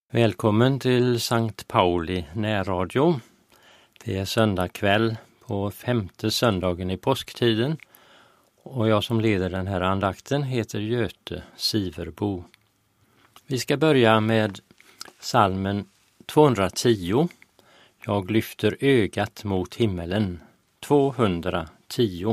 Välkommen till Sankt Pauli närradio. Det är söndag kväll på 5:e söndagen i påsktiden och jag som leder den här andakten heter Göte Siverbo. Vi ska börja med psalmen 210. Jag lyfter ögat mot himmelen. 210.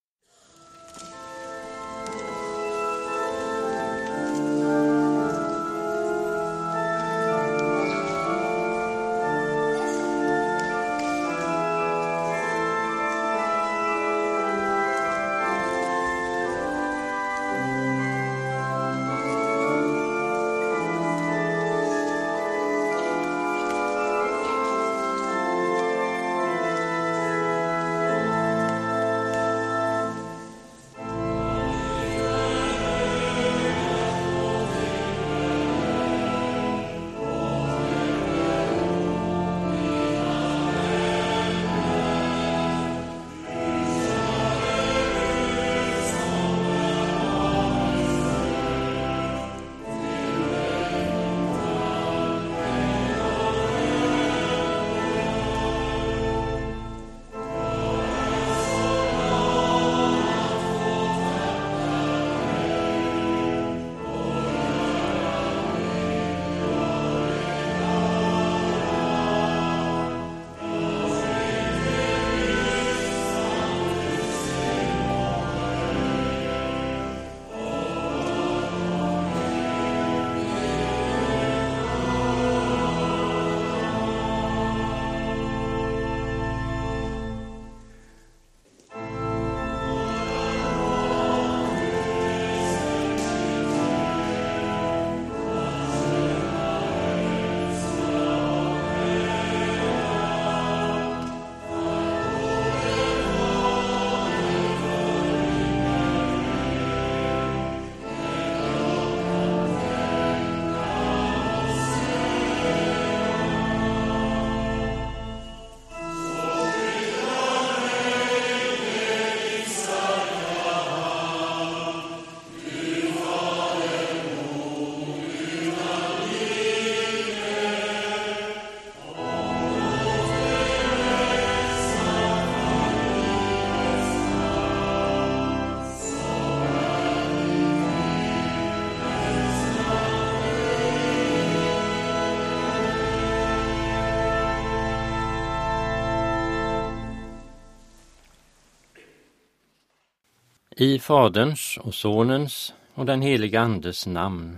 I Faderns och Sonens och den heliga Andes namn.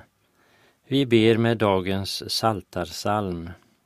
Vi ber med dagens psaltarpsalm.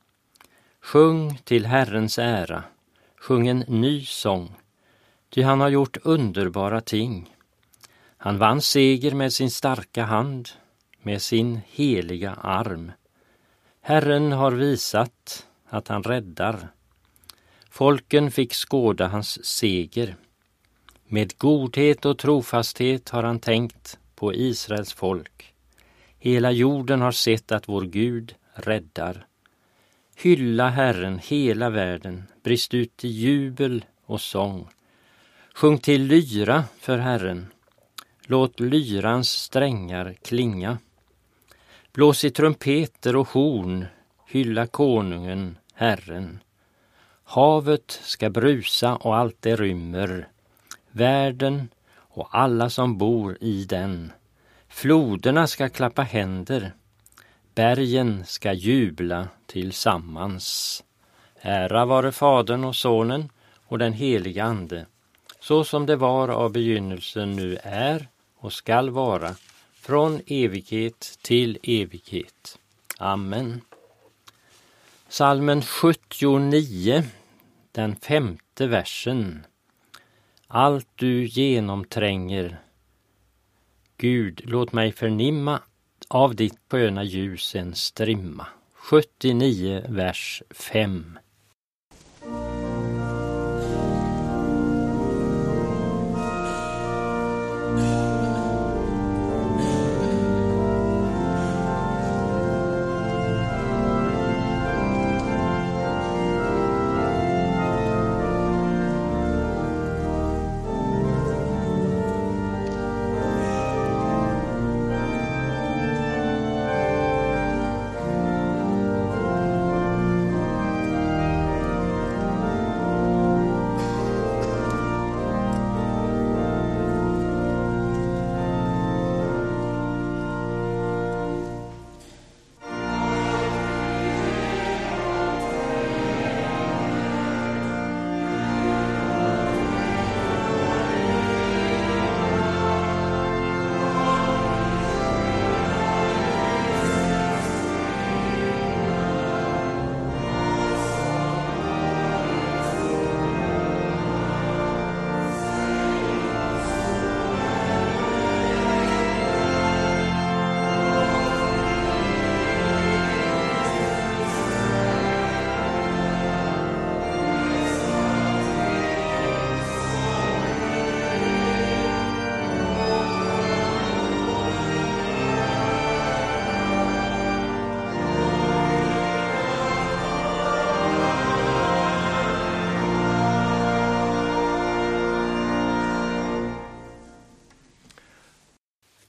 Sjung till Herrens ära, sjung en ny sång, ty han har gjort underbara ting. Han vann seger med sin starka hand, med sin heliga arm. Herren har visat att han räddar. Folken fick skåda hans seger. Med godhet och trofasthet har han tänkt på Israels folk. Hela jorden har sett att vår Gud räddar. Hylla Herren hela världen, brist ut i jubel och sång. Sjung till lyra för Herren, låt lyrans strängar klinga. Blås i trumpeter och horn, hylla konungen, Herren. Havet ska brusa och allt det rymmer, världen och alla som bor i den. Floderna ska klappa händer, bergen ska jubla tillsammans. Ära vare Fadern och Sonen och den heliga Ande, så som det var av begynnelsen nu är och skall vara, från evighet till evighet. Amen. Psalmen 79, den 5:e versen. Allt du genomtränger, Gud, låt mig förnimma av ditt sköna ljus en strimma. 79, vers 5.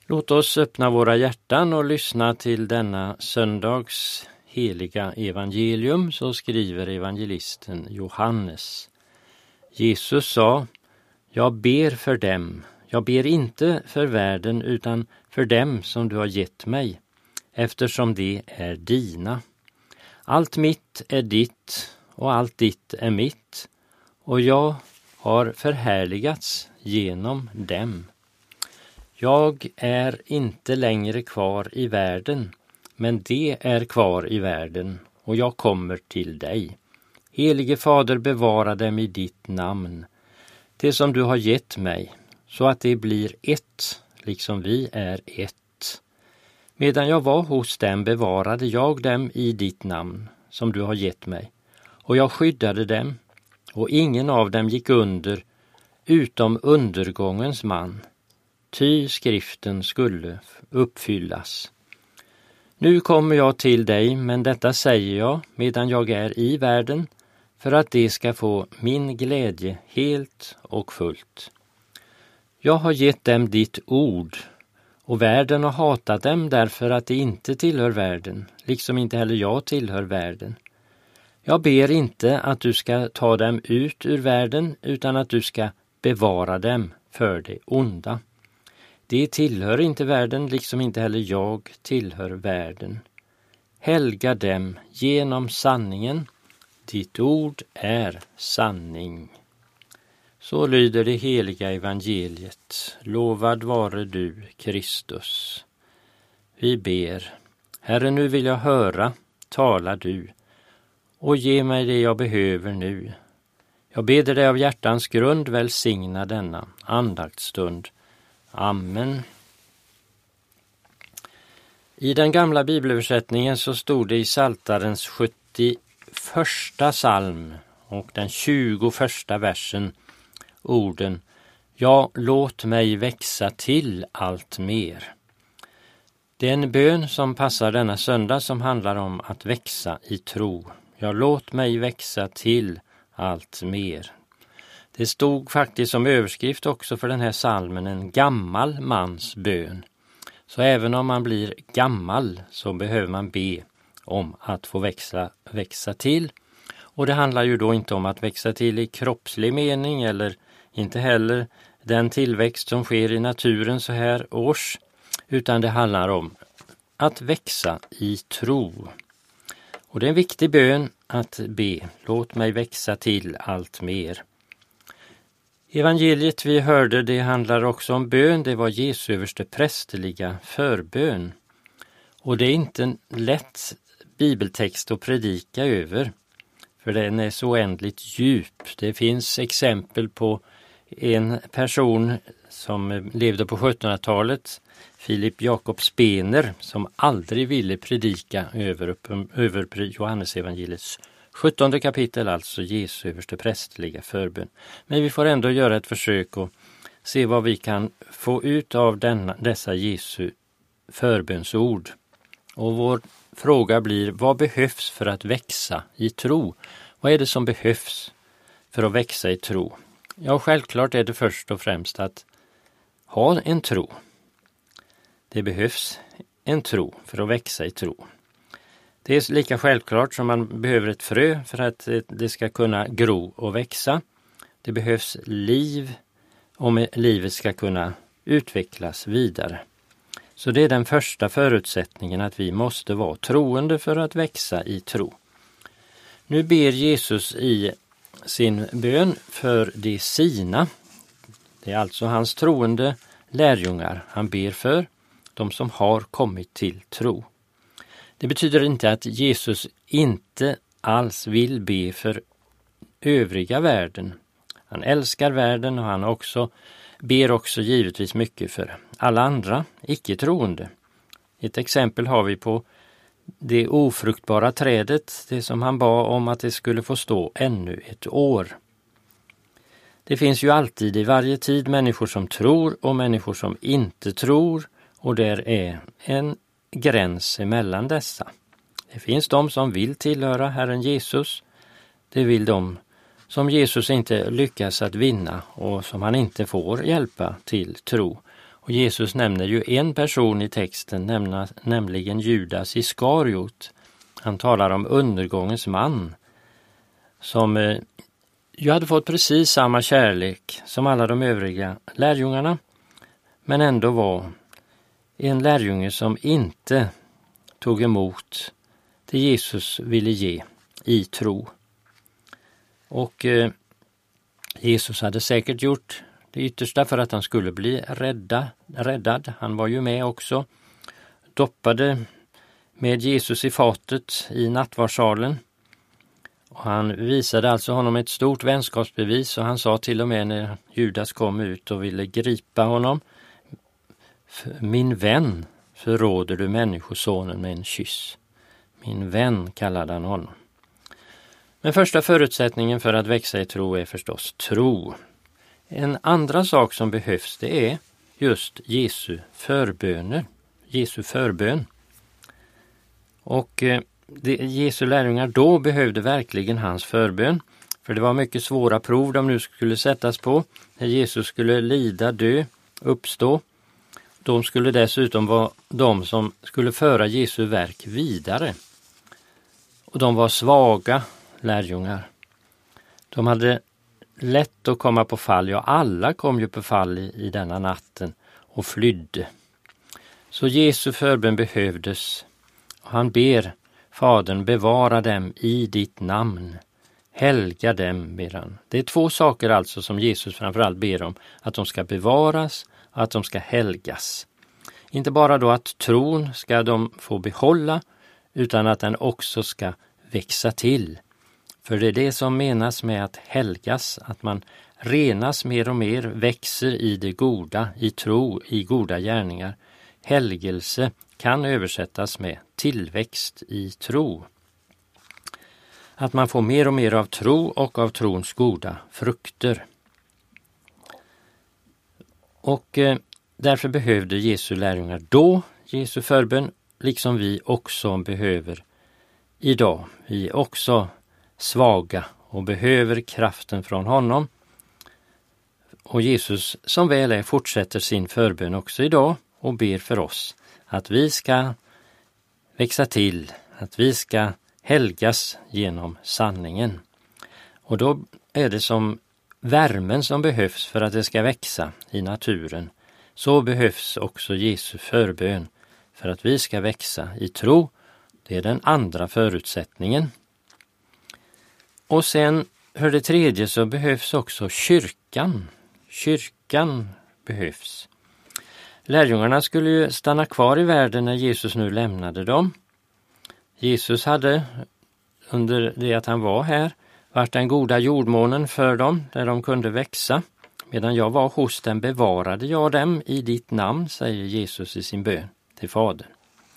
Låt oss öppna våra hjärtan och lyssna till denna söndags heliga evangelium, så skriver evangelisten Johannes. Jesus sa: jag ber för dem, jag ber inte för världen utan för dem som du har gett mig, eftersom de är dina. Allt mitt är ditt och allt ditt är mitt, och jag har förhärligats genom dem. Jag är inte längre kvar i världen, men det är kvar i världen, och jag kommer till dig. Helige Fader, bevara dem i ditt namn, det som du har gett mig, så att det blir ett, liksom vi är ett. Medan jag var hos dem bevarade jag dem i ditt namn, som du har gett mig, och jag skyddade dem, och ingen av dem gick under, utom undergångens man, ty skriften skulle uppfyllas. Nu kommer jag till dig, men detta säger jag medan jag är i världen, för att de ska få min glädje helt och fullt. Jag har gett dem ditt ord, och världen har hatat dem därför att de inte tillhör världen, liksom inte heller jag tillhör världen. Jag ber inte att du ska ta dem ut ur världen, utan att du ska bevara dem för det onda. De tillhör inte världen, liksom inte heller jag tillhör världen. Helga dem genom sanningen, ditt ord är sanning. Så lyder det heliga evangeliet. Lovad vare du, Kristus. Vi ber: Herre, nu vill jag höra, tala du, och ge mig det jag behöver nu. Jag beder dig av hjärtans grund, välsigna denna andaktsstund. Amen. I den gamla bibelöversättningen så stod det i Psaltarens 71 psalm och den 21 versen orden: ja, låt mig växa till allt mer. Det är en bön som passar denna söndag, som handlar om att växa i tro. Ja, låt mig växa till allt mer. Det stod faktiskt som överskrift också för den här psalmen: en gammal mans bön. Så även om man blir gammal så behöver man be om att få växa till. Och det handlar ju då inte om att växa till i kroppslig mening, eller inte heller den tillväxt som sker i naturen så här års, utan det handlar om att växa i tro. Och det är en viktig bön att be: låt mig växa till allt mer. Evangeliet vi hörde, det handlar också om bön. Det var Jesu översteprästerliga förbön. Och det är inte en lätt bibeltext att predika över, för den är så oändligt djup. Det finns exempel på en person som levde på 1700-talet, Philip Jakob Spener, som aldrig ville predika över Johannes evangeliets 17 kapitel, alltså Jesu översteprästerliga förbön. Men vi får ändå göra ett försök och se vad vi kan få ut av dessa Jesu förbönsord. Och vår fråga blir: vad behövs för att växa i tro? Vad är det som behövs för att växa i tro? Ja, självklart är det först och främst att ha en tro. Det behövs en tro för att växa i tro. Det är lika självklart som man behöver ett frö för att det ska kunna gro och växa. Det behövs liv om livet ska kunna utvecklas vidare. Så det är den första förutsättningen, att vi måste vara troende för att växa i tro. Nu ber Jesus i sin bön för de sina. Det är alltså hans troende lärjungar han ber för, de som har kommit till tro. Det betyder inte att Jesus inte alls vill be för övriga världen. Han älskar världen, och han ber också givetvis mycket för alla andra icke-troende. Ett exempel har vi på det ofruktbara trädet, det som han bad om att det skulle få stå ännu ett år. Det finns ju alltid i varje tid människor som tror och människor som inte tror, och där är en gräns emellan dessa. Det finns de som vill tillhöra Herren Jesus. Det vill de som Jesus inte lyckas att vinna och som han inte får hjälpa till tro. Och Jesus nämner ju en person i texten, nämligen Judas Iskariot. Han talar om undergångens man som ju hade fått precis samma kärlek som alla de övriga lärjungarna, men ändå var en lärjunge som inte tog emot det Jesus ville ge i tro. Och Jesus hade säkert gjort det yttersta för att han skulle bli räddad. Han var ju med också, doppade med Jesus i fatet i nattvardssalen. Och han visade alltså honom ett stort vänskapsbevis, och han sa till och med när Judas kom ut och ville gripa honom: min vän, förråder du människosonen med en kyss. Min vän kallade han honom. Men första förutsättningen för att växa i tro är förstås tro. En andra sak som behövs, det är just Jesu förbön. Och Jesu lärjungar då behövde verkligen hans förbön, för det var mycket svåra prov de nu skulle sättas på. När Jesus skulle lida, dö, uppstå. De skulle dessutom vara de som skulle föra Jesu verk vidare. Och de var svaga lärjungar. De hade lätt att komma på fall. Ja, alla kom ju på fall i denna natten och flydde. Så Jesu förbön behövdes. Och han ber Fadern, bevara dem i ditt namn. Helga dem, ber han. Det är två saker alltså som Jesus framförallt ber om. Att de ska bevaras och att de ska helgas. Inte bara då att tron ska de få behålla, utan att den också ska växa till. För det är det som menas med att helgas, att man renas mer och mer, växer i det goda, i tro, i goda gärningar. Helgelse kan översättas med tillväxt i tro. Att man får mer och mer av tro och av trons goda frukter. Och därför behövde Jesu lärjungar då Jesu förbön, liksom vi också behöver idag. Vi är också svaga och behöver kraften från honom. Och Jesus, som väl är, fortsätter sin förbön också idag och ber för oss att vi ska växa till, att vi ska helgas genom sanningen. Och då är det som värmen som behövs för att det ska växa i naturen. Så behövs också Jesu förbön för att vi ska växa i tro. Det är den andra förutsättningen. Och sen för det tredje så behövs också kyrkan. Kyrkan behövs. Lärjungarna skulle ju stanna kvar i världen när Jesus nu lämnade dem. Jesus hade under det att han var här varit den goda jordmånen för dem där de kunde växa. Medan jag var hos dem bevarade jag dem i ditt namn, säger Jesus i sin bön till Fadern.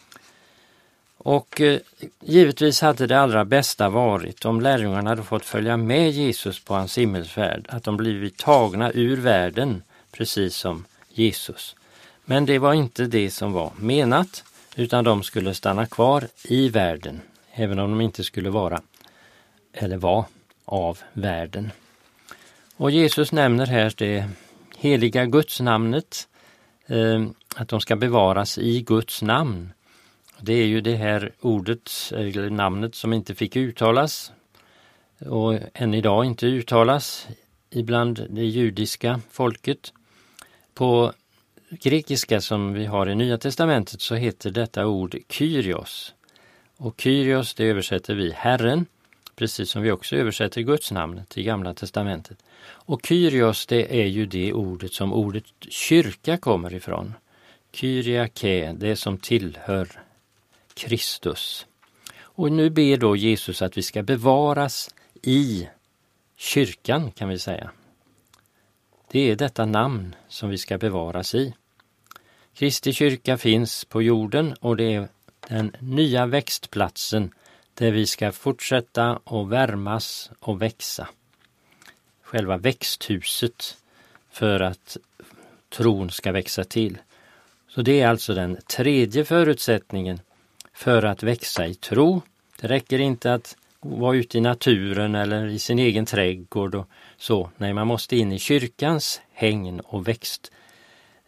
Och givetvis hade det allra bästa varit om lärjungarna hade fått följa med Jesus på hans himmelsfärd, att de blivit tagna ur världen precis som Jesus. Men det var inte det som var menat, utan de skulle stanna kvar i världen, även om de inte skulle vara eller var av världen. Och Jesus nämner här det heliga Gudsnamnet, att de ska bevaras i Guds namn. Det är ju det här ordet, eller namnet, som inte fick uttalas och än idag inte uttalas ibland det judiska folket. På grekiska som vi har i Nya testamentet så heter detta ord Kyrios. Och Kyrios, det översätter vi Herren, precis som vi också översätter Guds namnet i Gamla testamentet. Och Kyrios, det är ju det ordet som ordet kyrka kommer ifrån. Kyriake, det som tillhör Kristus. Och nu ber då Jesus att vi ska bevaras i kyrkan, kan vi säga. Det är detta namn som vi ska bevaras i. Kristi kyrka finns på jorden och det är den nya växtplatsen där vi ska fortsätta att värmas och växa. Själva växthuset för att tron ska växa till. Så det är alltså den tredje förutsättningen för att växa i tro. Det räcker inte att vara ute i naturen eller i sin egen trädgård och så. Nej, man måste in i kyrkans hägn och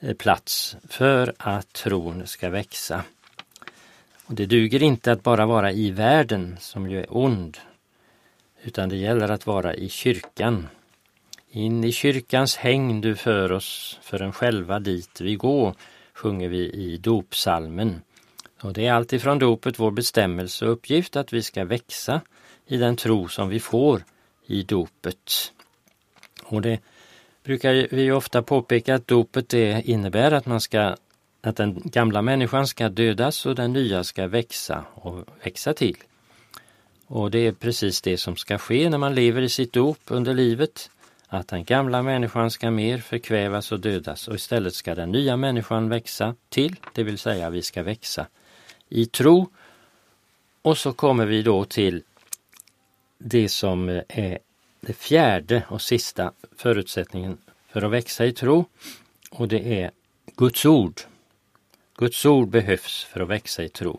plats för att tron ska växa. Och det duger inte att bara vara i världen som ju är ond, utan det gäller att vara i kyrkan. In i kyrkans häng du för oss, för en själva dit vi går, sjunger vi i dopsalmen. Och det är alltifrån dopet vår bestämmelse och uppgift att vi ska växa i den tro som vi får i dopet. Och det brukar vi ofta påpeka att dopet det innebär att den gamla människan ska dödas och den nya ska växa och växa till. Och det är precis det som ska ske när man lever i sitt dop under livet. Att den gamla människan ska mer förkvävas och dödas och istället ska den nya människan växa till, det vill säga vi ska växa i tro. Och så kommer vi då till det som är det fjärde och sista förutsättningen för att växa i tro, och det är Guds ord. Guds ord behövs för att växa i tro.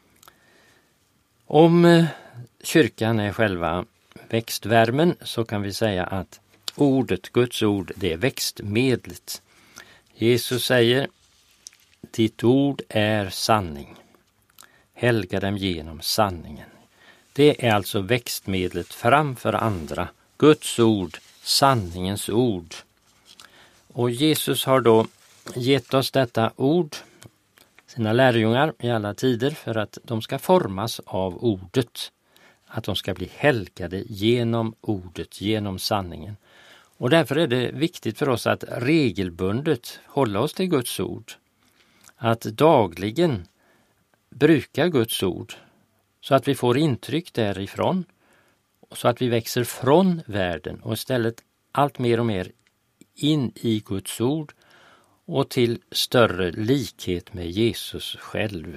Om kyrkan är själva växtvärmen så kan vi säga att Guds ord, det är växtmedlet. Jesus säger, ditt ord är sanning. Helga dem genom sanningen. Det är alltså växtmedlet framför andra. Guds ord, sanningens ord. Och Jesus har då gett oss detta ord, sina lärjungar i alla tider, för att de ska formas av ordet. Att de ska bli helgade genom ordet, genom sanningen. Och därför är det viktigt för oss att regelbundet hålla oss till Guds ord. Att dagligen bruka Guds ord så att vi får intryck därifrån. Så att vi växer från världen och istället allt mer och mer in i Guds ord och till större likhet med Jesus själv.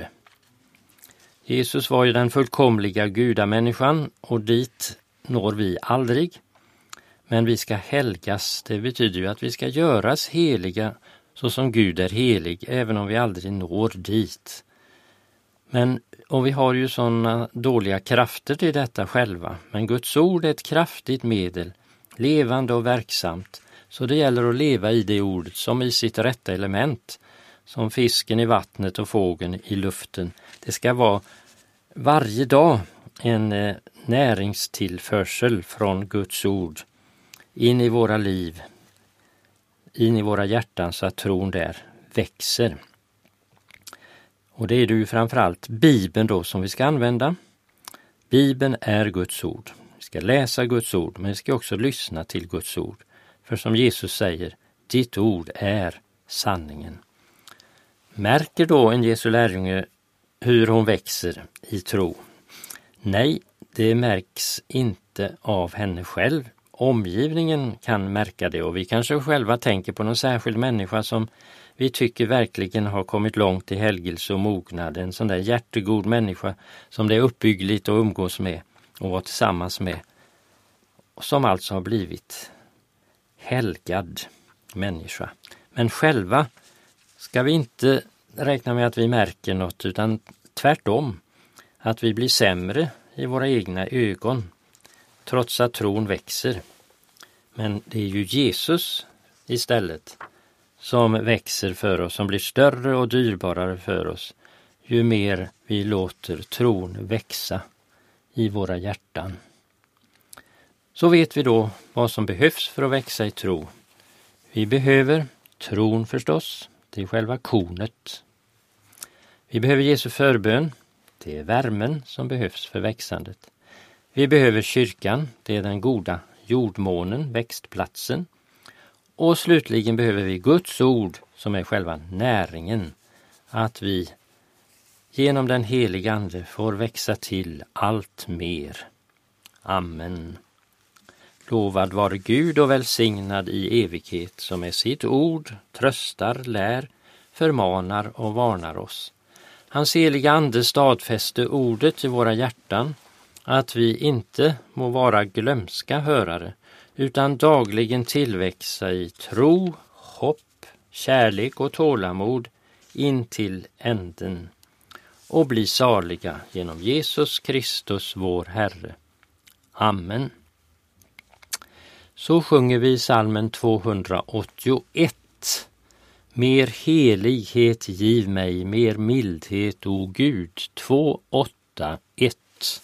Jesus var ju den fullkomliga gudamänniskan och dit når vi aldrig. Men vi ska helgas, det betyder ju att vi ska göras heliga så som Gud är helig, även om vi aldrig når dit. Och vi har ju sådana dåliga krafter till detta själva, men Guds ord är ett kraftigt medel, levande och verksamt, så det gäller att leva i det ordet som i sitt rätta element, som fisken i vattnet och fågeln i luften. Det ska vara varje dag en näringstillförsel från Guds ord in i våra liv, in i våra hjärtan, så att tron där växer. Och det är ju framförallt Bibeln då som vi ska använda. Bibeln är Guds ord. Vi ska läsa Guds ord, men vi ska också lyssna till Guds ord. För som Jesus säger, ditt ord är sanningen. Märker då en Jesu lärjunge hur hon växer i tro? Nej, det märks inte av henne själv. Omgivningen kan märka det, och vi kanske själva tänker på någon särskild människa som vi tycker verkligen har kommit långt i helgelse och mognad. En sån där hjärtegod människa som det är uppbyggligt att umgås med och vara tillsammans med. Och som alltså har blivit helgad människa. Men själva ska vi inte räkna med att vi märker något, utan tvärtom. Att vi blir sämre i våra egna ögon trots att tron växer. Men det är ju Jesus istället som växer för oss, som blir större och dyrbarare för oss ju mer vi låter tron växa i våra hjärtan. Så vet vi då vad som behövs för att växa i tro. Vi behöver tron förstås, det är själva kornet. Vi behöver Jesu förbön, det är värmen som behövs för växandet. Vi behöver kyrkan, det är den goda jordmånen, växtplatsen. Och slutligen behöver vi Guds ord som är själva näringen. Att vi genom den heliga ande får växa till allt mer. Amen. Lovad var Gud och välsignad i evighet, som med sitt ord tröstar, lär, förmanar och varnar oss. Hans heliga ande stadfäste ordet i våra hjärtan, att vi inte må vara glömska hörare, utan dagligen tillväxa i tro, hopp, kärlek och tålamod in till änden och bli saliga genom Jesus Kristus vår Herre. Amen. Så sjunger vi psalmen 281. Mer helighet giv mig, mer mildhet, o Gud. 2:8:1.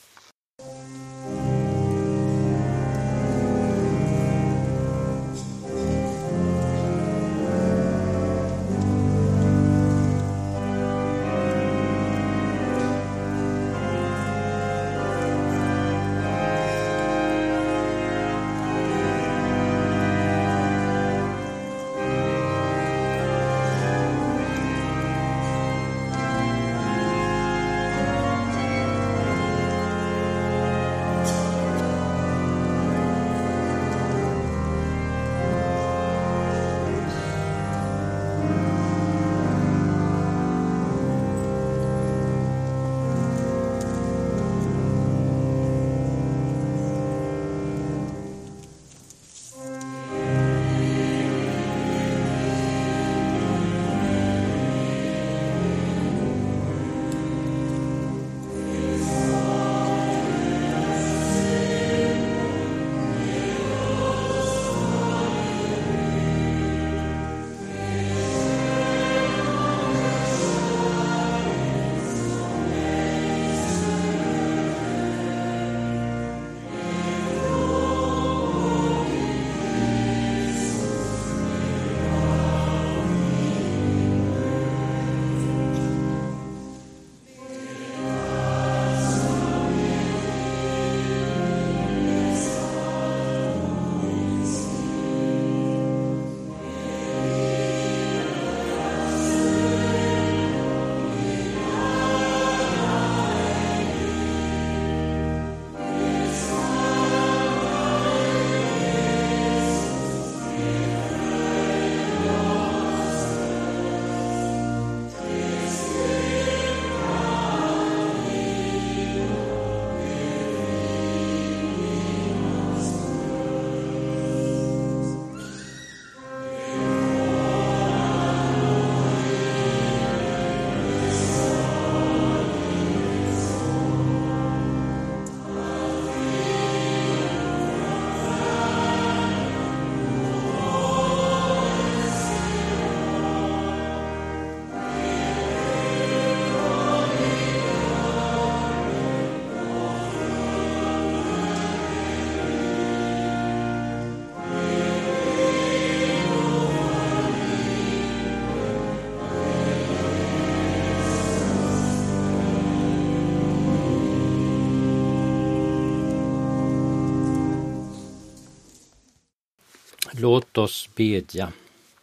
Låt oss bedja.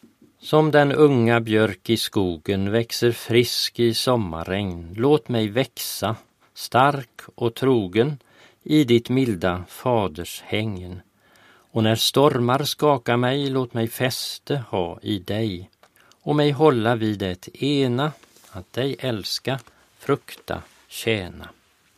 Som den unga björk i skogen växer frisk i sommarregn, låt mig växa, stark och trogen, i ditt milda faders hängen. Och när stormar skakar mig, låt mig fäste ha i dig, och mig hålla vid det ena, att dig älska, frukta, tjäna.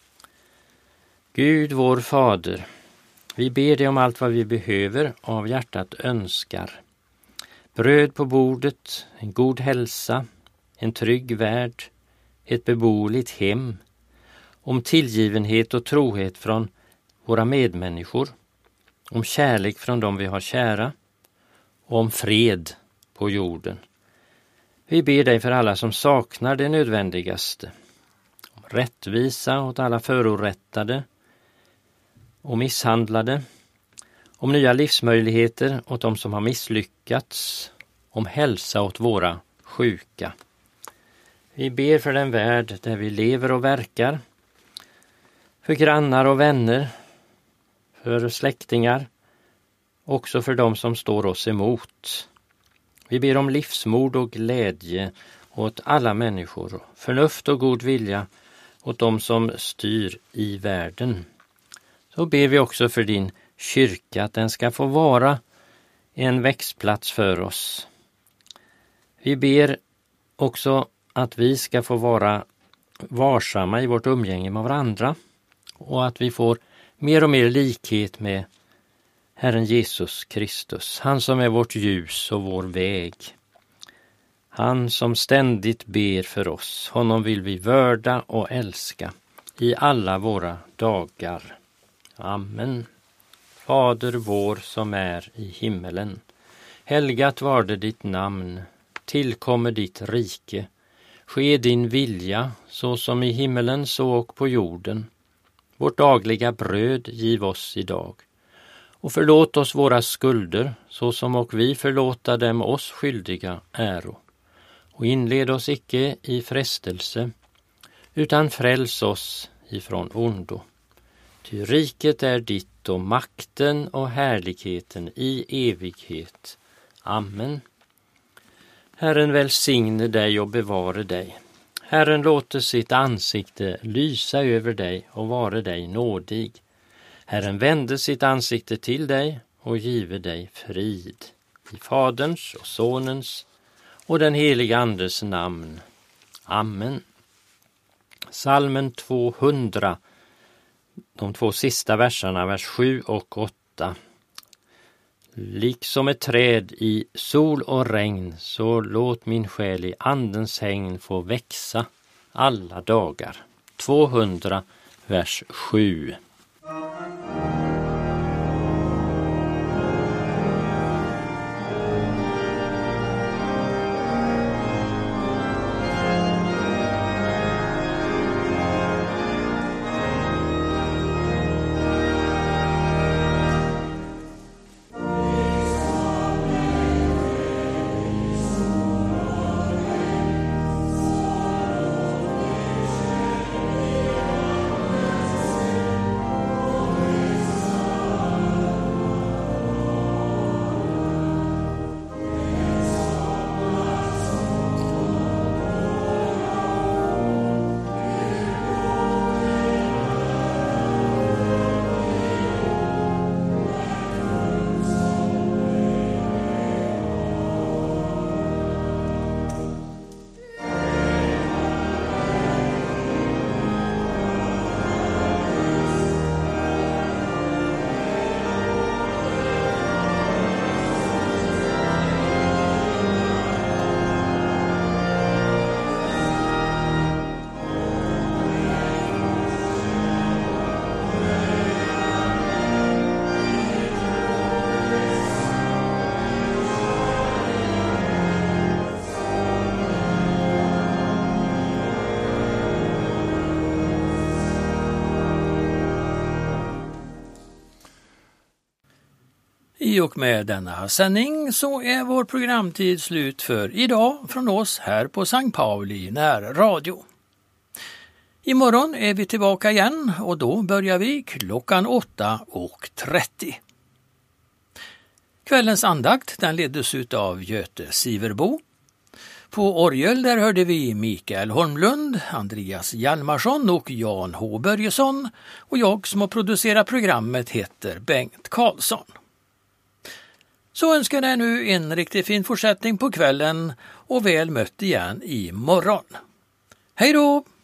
Gud vår fader, vi ber dig om allt vad vi behöver av hjärtat önskar. Bröd på bordet, en god hälsa, en trygg värld, ett beboeligt hem, om tillgivenhet och trohet från våra medmänniskor, om kärlek från dem vi har kära och om fred på jorden. Vi ber dig för alla som saknar det nödvändigaste, om rättvisa åt alla förorättade och misshandlade, om nya livsmöjligheter åt dem som har misslyckats, om hälsa åt våra sjuka. Vi ber för den värld där vi lever och verkar, för grannar och vänner, för släktingar, också för dem som står oss emot. Vi ber om livsmod och glädje åt alla människor, förnuft och god vilja åt dem som styr i världen. Så ber vi också för din kyrka, att den ska få vara en växtplats för oss. Vi ber också att vi ska få vara varsamma i vårt umgänge med varandra och att vi får mer och mer likhet med Herren Jesus Kristus, han som är vårt ljus och vår väg. Han som ständigt ber för oss, honom vill vi vörda och älska i alla våra dagar. Amen. Fader vår som är i himmelen, helgat varde ditt namn. tillkommer ditt rike. Ske din vilja, så som i himmelen så och på jorden. Vårt dagliga bröd giv oss idag. Och förlåt oss våra skulder, så som och vi förlåta dem oss skyldiga äro. Och inled oss icke i frestelse, utan fräls oss ifrån ondo. Ty riket är ditt och makten och härligheten i evighet. Amen. Herren välsigne dig och bevare dig. Herren låter sitt ansikte lysa över dig och vare dig nådig. Herren vände sitt ansikte till dig och give dig frid. I Faderns och Sonens och den heliga Andes namn. Amen. Psalmen 200, de 2 sista verserna, vers 7 och 8. Liksom ett träd i sol och regn, så låt min själ i andens hägn få växa alla dagar. 200, vers 7. I och med denna sändning så är vår programtid slut för idag från oss här på Sankt Pauli närradio. Imorgon är vi tillbaka igen och då börjar vi klockan 8:30. Kvällens andakt den leddes ut av Göte Siverbo. På orgel där hörde vi Mikael Holmlund, Andreas Hjalmarsson och Jan H. Börjesson, och jag som har producerat programmet heter Bengt Karlsson. Så önskar jag nu en riktigt fin fortsättning på kvällen och väl mött igen imorgon. Hej då!